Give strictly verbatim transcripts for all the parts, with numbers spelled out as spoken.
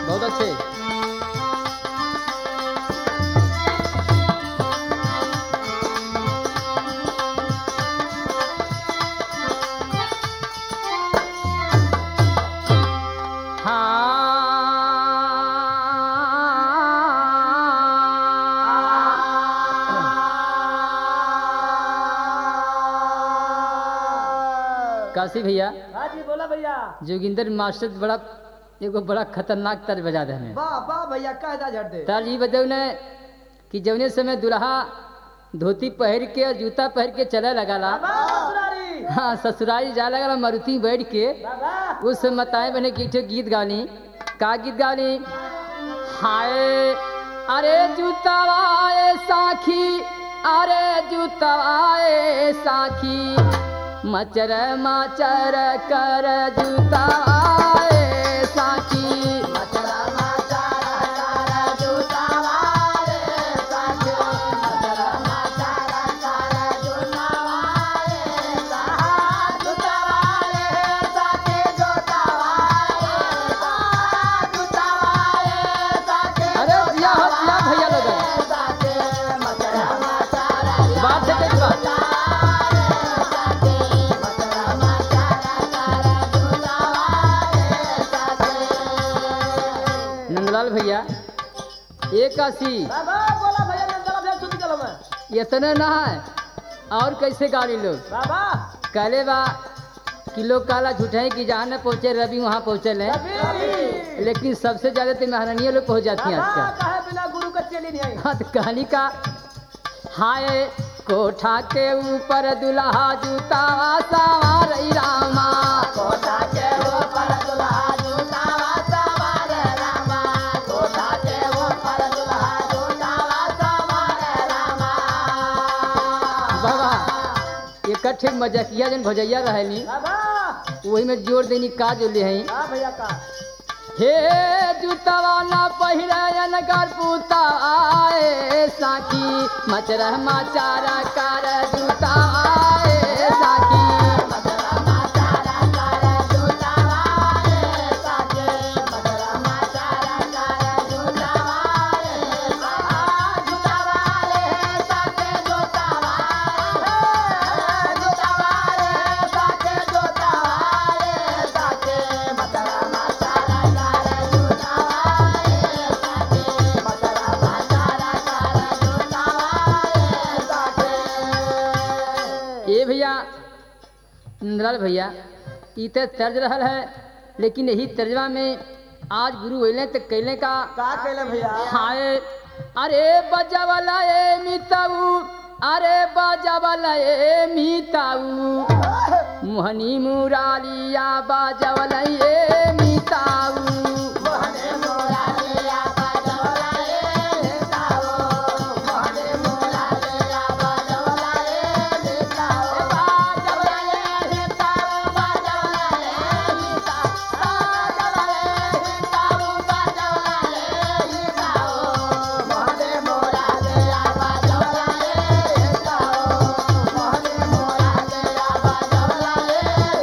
बहुत अच्छे। काशी भैया, हाँ जी बोला भैया। जोगिंदर मास्टर बड़ा एगो बड़ा खतरनाक तर्ज बजा दे हमें। वाह वाह भैया कह दा झट दे। तर्ज ये बजौने कि जौने समय दुल्हा धोती पहन के और जूता पहन के चले लगाला, वाह ससुरारी। हाँ ससुरारी जा लगा मारुति बैठ के, वाह उस मताए बने की ठे गीत गाली। का गीत गाली? हाय अरे जूतावाए साखी, अरे जूतावाए साखी, मचर मचर कर जूतावाए साखी, मचर मचर कर जूतावाए साखी, मचर मचर कर जूतावाए साखी, जूतावाए साखी, जूतावाए साखी, जूतावाए साखी। अरे जिया हो जिया भैया लोग, मचर मचर बात है किस बात? नंदलाल भैया एक काशी वाह बोला भैया नंदला भैया सुन चलो मैं। इतने ना है और कैसे गाड़ी लोग वाह वाह कहले बा कि लोग काला झूठे की जहाँ न पहुँचे रवि वहाँ पहुँचे ले, कभी लेकिन सबसे ज्यादा तो महारानियाँ लोग पहुँच जाती हैं वाह आजकल। कहे बिना गुरु का चली नहीं आई। हाँ तो कहानी का हाय कोठा के ऊपर दुल्हा जूता सवार रामा, कोठा के ऊपर दुल्हा जूता सवार रामा, कोठा के ऊपर दुल्हा जूता सवार रामा। बाबा इकट्ठे मजकिया जन भजैया रहली, वाह वाह वही में जोड़ देनी का जो ले हैं। वाह भैया का हे जूतावा ना पहिरन कर पूता आए साकी, मचरा माचारा कर जूता आए साकी, मचरा माचारा कर जूता आए साकी, मचरा माचारा कर जूता आए साकी, जूता वाले साके जूता वाले, जूता वाले साके जूता वाले साके, मचरा माचारा ए भैया नंदलाल भैया ई तो तर्ज रहल है, लेकिन यही तर्जवा में आज गुरु होले तो कैले का का कहले भैया। हाय अरे बजावला ए मिताऊ, अरे बजावला ए मिताऊ, मोहनी मुरालिया बजावला ए मिताऊ, मोहनी मुरालिया बजावला ए मिताऊ, मोहनी मुरालिया बजावला ए मिताऊ, बजावला ए मिताऊ, बजावला ए मिताऊ, बजावला ए मिताऊ, बजावला ए मिताऊ, मोहनी मुरालिया बजावला ए मिताऊ, मोहनी मुरालिया बजावला ए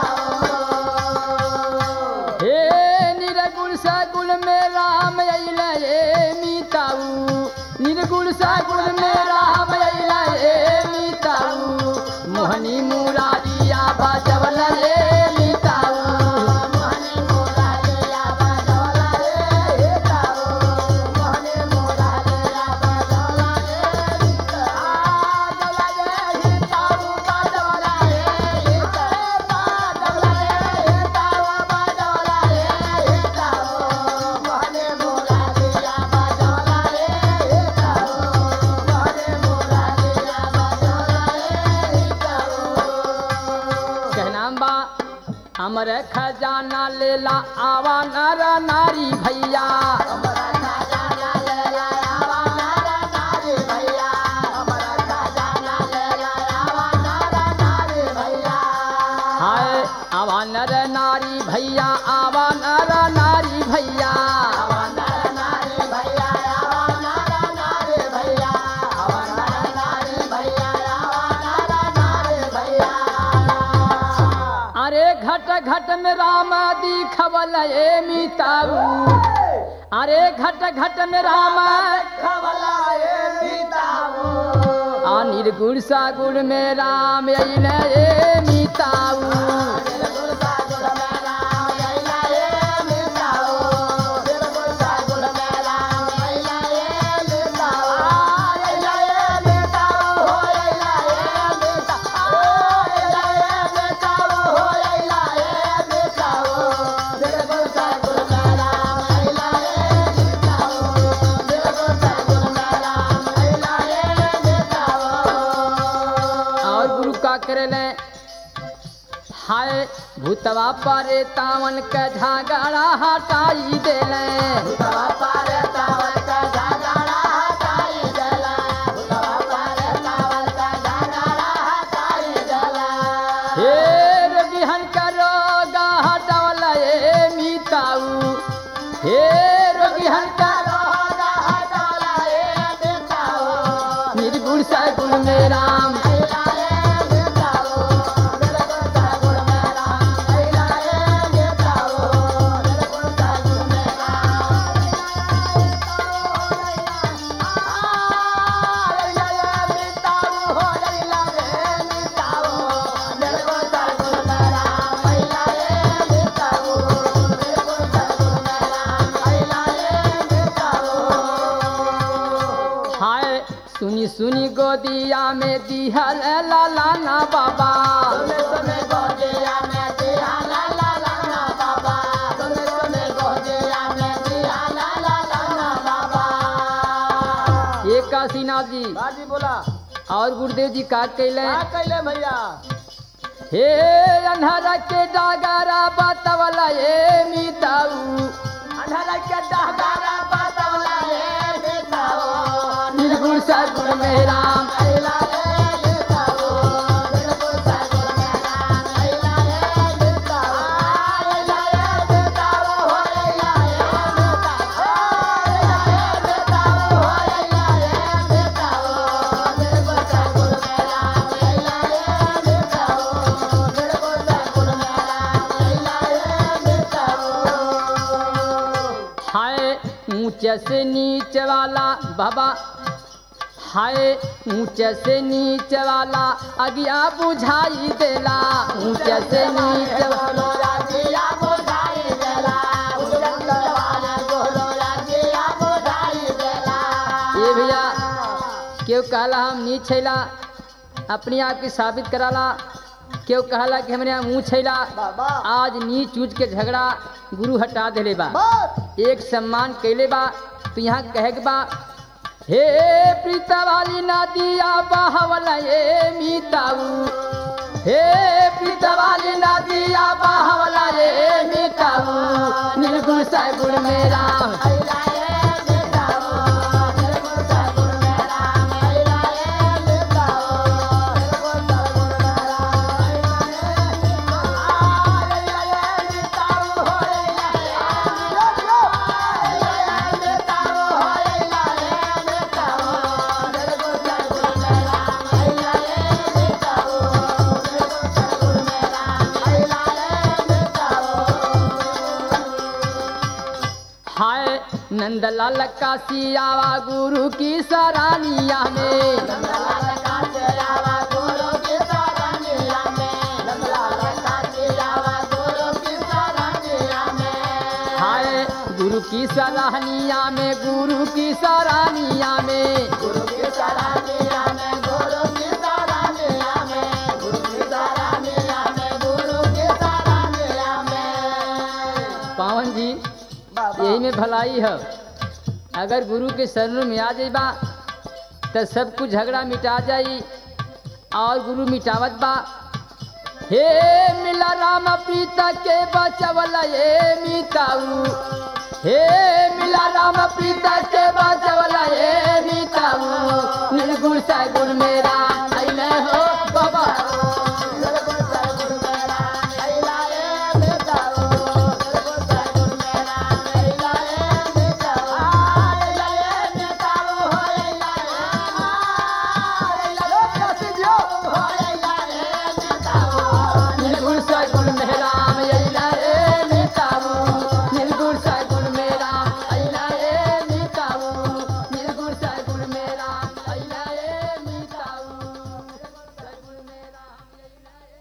मिताऊ। हे निर्गुण सगुण में राम अइला ए मिताऊ, निर्गुण सगुण में राम अइला ए मिताऊ, मोहनी मुरारिया बजवला ए मिताऊ, मोहनी मुरारिया बजवला ए मिताऊ, मोहनी मुरारिया बजवला ए मिताऊ, बजवला ए मिताऊ, बजवला ए मिताऊ, बजवला ए मिताऊ, बजवला ए मिताऊ, मोहनी मुरारिया बजवला ए मिताऊ, मोहनी मुरारिया बजवला ए मिताऊ। कहनाम बा हमर खजाना लेला आवा नर नारी भैया, हमर खजाना लेला आवा नर नारी भैया, हमर खजाना लेला आवा नर नारी भैया। हाय आवा नर नारी भैया, आवा नर नारी भैया, आवा नर नारी भैया, आवा नर नारी भैया, आवा नर नारी भैया, आवा नर नारी भैया। अरे घट घट में राम दिखवल ए मिताऊ, अरे घट घट में राम खवलाए सीताओ आ निर्गुण सा गुण में राम अइले ए मीताऊ करेले हाय भूतवा पारे तावन के झगड़ा हटाई देले भूतवा पारे तावन का झगड़ा हटाई देला भूतवा पारे तावन का झगड़ा हटाई देला हे रोगिहन का रोग हटावला ए मीताऊ हे रोगिहन का रोग हटावला ए मीताऊ निर्गुण सा गुण में राम सुनी सुनी गोदिया में दिहल लाला ना बाबा सुने सुने गोदिया में दिहल लाला ना बाबा सुने सुने गोदिया में दिहल लाला ना बाबा एक काशीनाथ जी बाजी बोला और गुरुदेव जी का कैले का कैले भैया हे अन्हरा के डागारा बतावला ए मीताऊ अन्हरा के डागारा बतावला ए मीताऊ निर्गुण सा गुण में राम अइला रे मीताऊ निर्गुण सा गुण में राम अइला रे मीताऊ अइला रे मीताऊ हो अइला रे मीताऊ अइला रे मीताऊ हो अइला रे मीताऊ निर्गुण सा गुण में राम अइला रे मीताऊ निर्गुण सा गुण में राम अइला रे मीताऊ हाय ऊंचे से नीचे वाला बाबा हाय ऊंचे से नीचे वाला अगिया बुझाई देला ऊंचे से नीचे बोलो राजिया बुझाई देला उजंग वाला बोलो राजिया बुझाई देला ये भैया क्यों कहला हम नीच छैला अपने आप की साबित कराला क्यों कहला कि हमने मुँह छैला बाबा आज नीच ऊंच के झगड़ा गुरु हटा देले बा बस एक सम्मान कैले बा तो यहाँ कहे के बा हे प्रीता वाली नदिया बहवला ए मीताऊ हे प्रीता वाली नदिया बहवला ए मीताऊ निर्गुण सा गुण में राम अइला रे मीताऊ निर्गुण सा गुण में राम अइला रे मीताऊ निर्गुण सा गुण में राम अइला रे मीताऊ हो अइला रे मीताऊ हो अइला रे मीताऊ निर्गुण सा गुण में राम अइला रे मीताऊ निर्गुण सा गुण में राम अइला रे मीताऊ हाय नंदलाल काशी आवा गुरु की सरानिया में नंदलाल काशी आवा गुरु की सरानिया में नंदलाल काशी आवा गुरु की सरानिया में हाय गुरु की सराहनिया में गुरु की सराहनिया में गुरु की सरानिया में गुरु की सरानिया में गुरु की सरानिया में गुरु की सरानिया में पावन जी बाबा यही में भलाई है अगर गुरु के शरण में आ जाइबा तो सब कुछ झगड़ा मिटा जाई और गुरु मिटावत बा हे मिला राम प्रीता के बचवला ए मीताऊ हे मिला राम प्रीता के